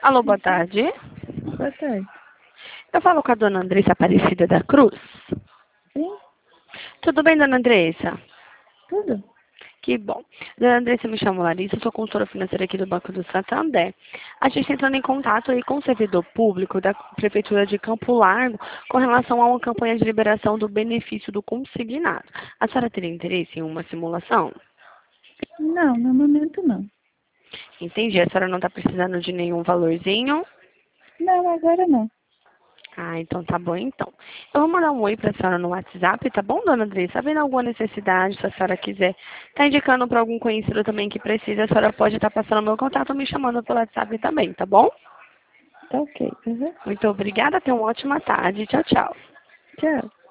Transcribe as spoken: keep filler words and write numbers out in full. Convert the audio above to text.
Alô, boa tarde. Boa tarde. Eu falo com a dona Andressa Aparecida da Cruz. Sim, Tudo bem, dona Andressa? tudo. Que bom. Dona Andressa, me chamo Larissa, sou consultora financeira aqui do Banco do Santander. A gente está entrando em contato aí com o servidor público da Prefeitura de Campo Largo com relação a uma campanha de liberação do benefício do consignado. A senhora teria interesse em uma simulação? Não, no momento não. Entendi. A senhora não está precisando de nenhum valorzinho? Não, agora não. Ah, então tá bom então. Eu vou mandar um oi pra senhora no WhatsApp, tá bom, dona Andressa? Havendo alguma necessidade, se a senhora quiser tá indicando para algum conhecido também que precisa, a senhora pode estar passando meu contato me chamando pelo WhatsApp também, tá bom? Tá ok. Uhum. Muito obrigada, tenha uma ótima tarde. Tchau, tchau. Tchau.